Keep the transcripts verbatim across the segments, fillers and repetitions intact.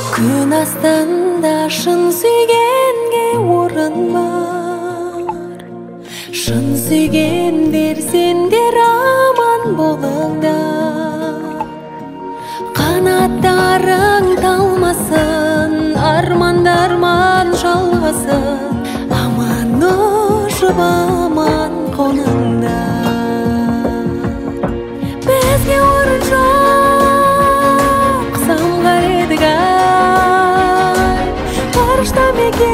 Күн астында шын сүйгенге орын бар. Шын сүйгендер сендер аман болыңдар. Қанаттарың талмасын, армандарман жалғасын. Аман ұшып аман қоныңдар. Бізге орын жоқ, самғар едік ай. Ғарышта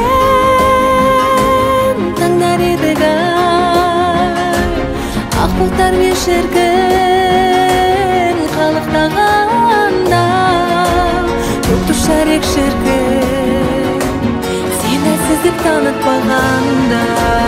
мекен таңдар едік ай. Ақ бұлттар мен шіркін қалықтағанда, көк түшәрек шіркін сен әлсіздік танытпағанда.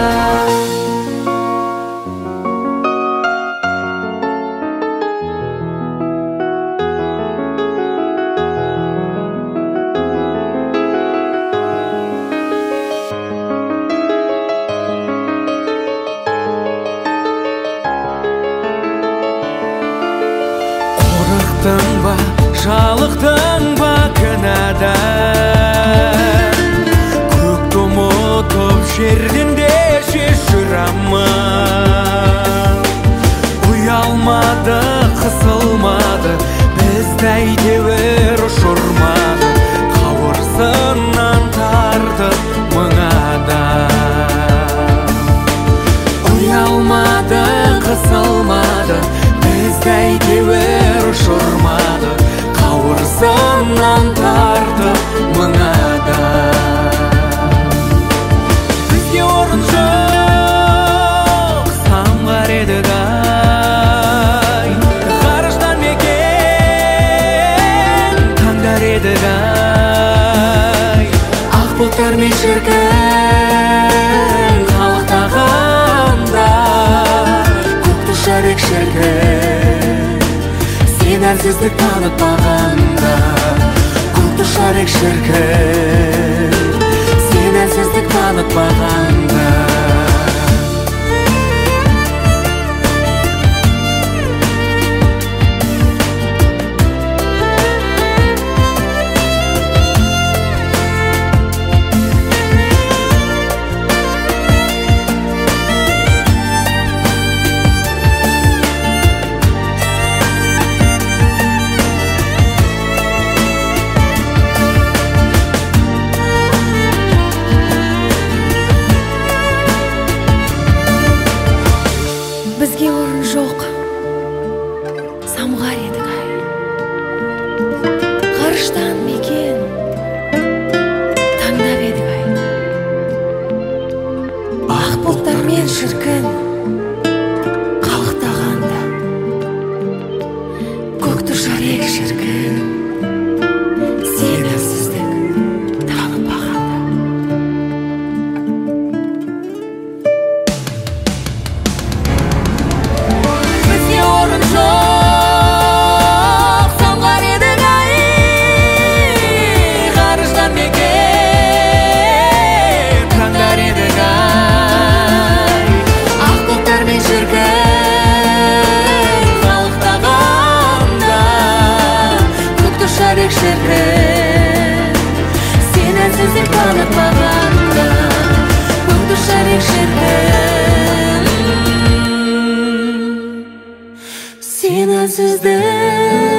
Қорықтың ба, жалықтың ба кінәдан? Көкті ұмытып жерден де жүрамын. Ұялмады, қысылмады, бізді әйтеуір ұшырмады. Қауырсыннан тарды мың адам. Ұялмады, қысылмады, бізді әйтеуір ұшырмады. Қауырсыннан тарды мың адам. Бізге орын жоқ, самғар едік ай. Ғарыштан мекен таңдар едік ай. Ақ бұлттар мен шіркін қалықтағанда, көк түшәрек шіркін сен әлсіздік танытпағанда. Көк түшәрек шіркін сен әлсіздік танытпағанда. Бізге орын жоқ, самғар едік ай. Ғарыштан мекен таңдап едік ай. Ақ бұлттар мен шіркін қалықтағанда, көк түшәрек шіркін сен әлсіздік танытпағанда. Шіркін сен әлсіздік танытпағанда. Көк түшәрек шіркін сен әлсіздік